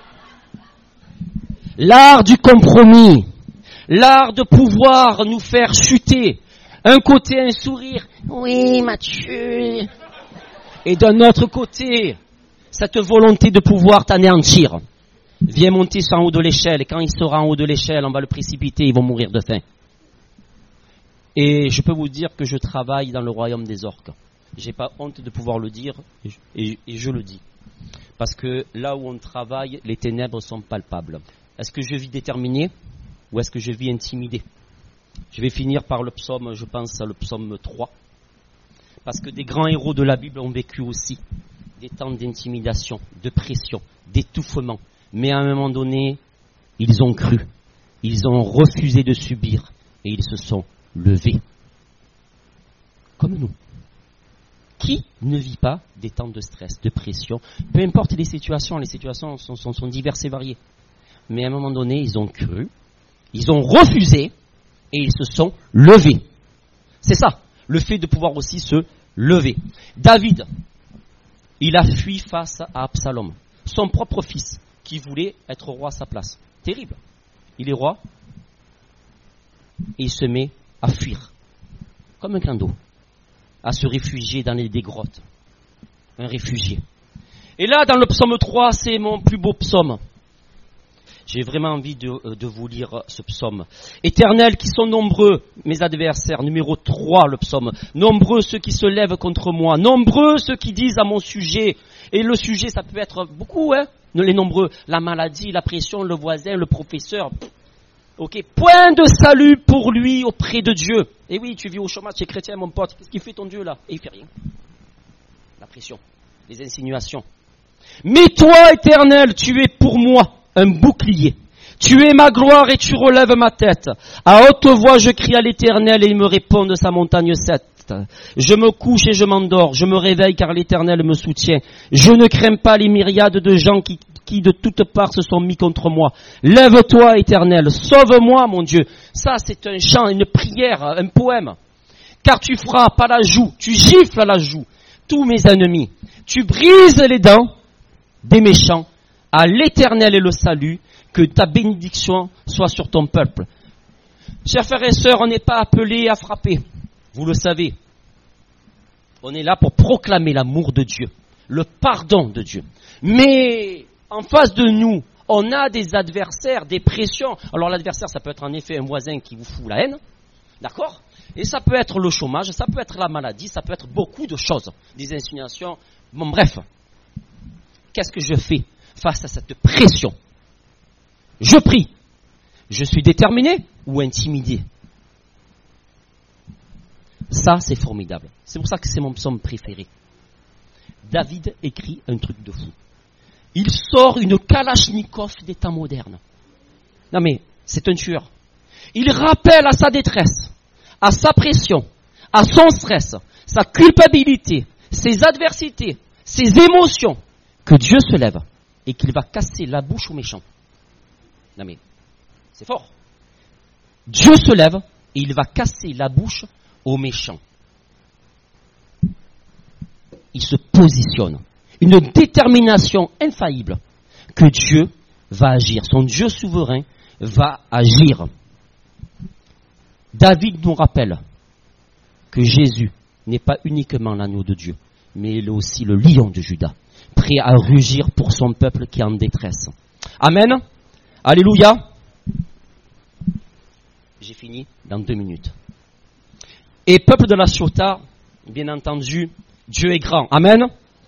L'art du compromis. L'art de pouvoir nous faire chuter. Un côté, un sourire. Oui, Mathieu. Et d'un autre côté, cette volonté de pouvoir t'anéantir. Viens monter en haut de l'échelle. Et quand il sera en haut de l'échelle, on va le précipiter. Ils vont mourir de faim. Et je peux vous dire que je travaille dans le royaume des orques. J'ai pas honte de pouvoir le dire. Et je le dis. Parce que là où on travaille, les ténèbres sont palpables. Est-ce que je vis déterminé ou est-ce que je vis intimidé? Je vais finir par le psaume, je pense, le psaume 3. Parce que des grands héros de la Bible ont vécu aussi des temps d'intimidation, de pression, d'étouffement. Mais à un moment donné, ils ont cru. Ils ont refusé de subir. Et ils se sont levés. Comme nous. Qui ne vit pas des temps de stress, de pression? Peu importe les situations sont diverses et variées. Mais à un moment donné, ils ont cru. Ils ont refusé. Et ils se sont levés. C'est ça, le fait de pouvoir aussi se lever. David, il a fui face à Absalom, son propre fils, qui voulait être roi à sa place. Terrible. Il est roi, et il se met à fuir, comme un clan à se réfugier dans des grottes. Un réfugié. Et là, dans le psaume 3, c'est mon plus beau psaume. J'ai vraiment envie de vous lire ce psaume. Éternel, qui sont nombreux, mes adversaires, numéro 3, le psaume. Nombreux ceux qui se lèvent contre moi. Nombreux ceux qui disent à mon sujet. Et le sujet, ça peut être beaucoup, hein. Les nombreux. La maladie, la pression, le voisin, le professeur. Ok. Point de salut pour lui auprès de Dieu. Et oui, tu vis au chômage, tu es chrétien, mon pote. Qu'est-ce qu'il fait ton Dieu là? Et il fait rien. La pression. Les insinuations. Mais toi, Éternel, tu es pour moi un bouclier. Tu es ma gloire et tu relèves ma tête. À haute voix, je crie à l'Éternel et il me répond de sa montagne sainte. Je me couche et je m'endors. Je me réveille car l'Éternel me soutient. Je ne crains pas les myriades de gens qui de toutes parts se sont mis contre moi. Lève-toi, Éternel. Sauve-moi, mon Dieu. Ça, c'est un chant, une prière, un poème. Car tu frappes à la joue. Tu gifles à la joue tous mes ennemis. Tu brises les dents des méchants. À l'Éternel est le salut, que ta bénédiction soit sur ton peuple. Chers frères et sœurs, on n'est pas appelés à frapper, vous le savez. On est là pour proclamer l'amour de Dieu, le pardon de Dieu. Mais en face de nous, on a des adversaires, des pressions. Alors l'adversaire, ça peut être en effet un voisin qui vous fout la haine, d'accord? Et ça peut être le chômage, ça peut être la maladie, ça peut être beaucoup de choses, des insinuations. Bon, bref, qu'est-ce que je fais face à cette pression. Je prie. Je suis déterminé ou intimidé? Ça, c'est formidable. C'est pour ça que c'est mon psaume préféré. David écrit un truc de fou. Il sort une Kalachnikov des temps modernes. Non mais, c'est un tueur. Il rappelle à sa détresse, à sa pression, à son stress, sa culpabilité, ses adversités, ses émotions, que Dieu se lève et qu'il va casser la bouche aux méchants. Non mais, c'est fort. Dieu se lève et il va casser la bouche aux méchants. Il se positionne. Une détermination infaillible que Dieu va agir. Son Dieu souverain va agir. David nous rappelle que Jésus n'est pas uniquement l'agneau de Dieu, mais il est aussi le lion de Juda, prêt à rugir pour son peuple qui est en détresse. Amen. Alléluia. J'ai fini dans 2 minutes. Et peuple de la Chota, bien entendu, Dieu est grand. Amen.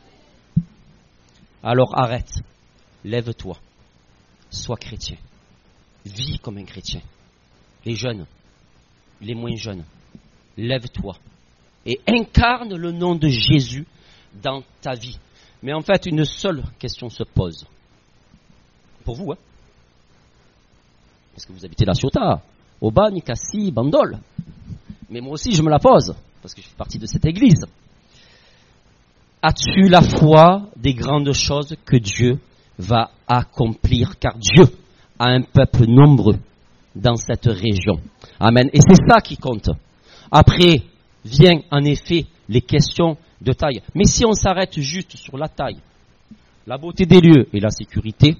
Alors arrête, lève-toi, sois chrétien, vis comme un chrétien. Les jeunes, les moins jeunes, lève-toi et incarne le nom de Jésus dans ta vie. Mais en fait, une seule question se pose. Pour vous, hein? Parce que vous habitez la Ciotat, Aubagne, Cassis, Bandol. Mais moi aussi, je me la pose, parce que je fais partie de cette église. As-tu la foi des grandes choses que Dieu va accomplir? Car Dieu a un peuple nombreux dans cette région. Amen. Et c'est ça qui compte. Après, vient en effet les questions de taille. Mais si on s'arrête juste sur la taille, la beauté des lieux et la sécurité,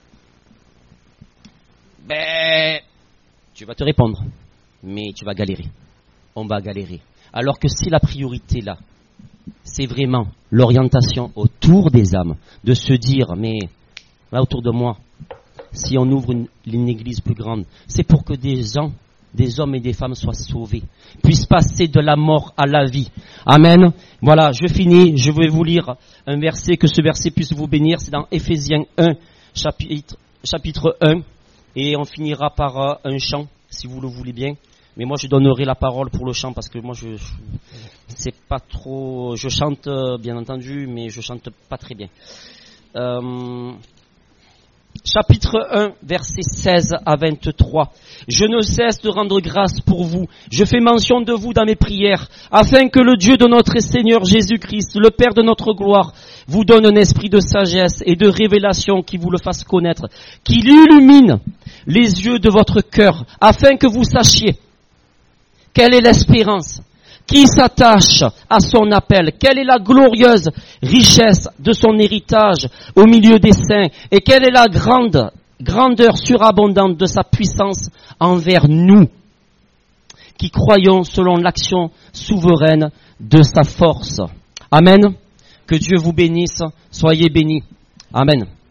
tu vas te répondre. Mais tu vas galérer. On va galérer. Alors que si la priorité là, c'est vraiment l'orientation autour des âmes, de se dire, mais là autour de moi, si on ouvre une église plus grande, c'est pour que des gens, des hommes et des femmes soient sauvés, puissent passer de la mort à la vie. Amen. Voilà, je finis, je vais vous lire un verset, que ce verset puisse vous bénir, c'est dans Éphésiens 1, chapitre 1, et on finira par un chant, si vous le voulez bien. Mais moi, je donnerai la parole pour le chant parce que moi, c'est pas trop. Je chante, bien entendu, mais je chante pas très bien. Chapitre 1, versets 16 à 23. Je ne cesse de rendre grâce pour vous. Je fais mention de vous dans mes prières, afin que le Dieu de notre Seigneur Jésus-Christ, le Père de notre gloire, vous donne un esprit de sagesse et de révélation qui vous le fasse connaître, qu'il illumine les yeux de votre cœur, afin que vous sachiez quelle est l'espérance qui s'attache à son appel, quelle est la glorieuse richesse de son héritage au milieu des saints, et quelle est la grandeur surabondante de sa puissance envers nous, qui croyons selon l'action souveraine de sa force. Amen. Que Dieu vous bénisse. Soyez bénis. Amen.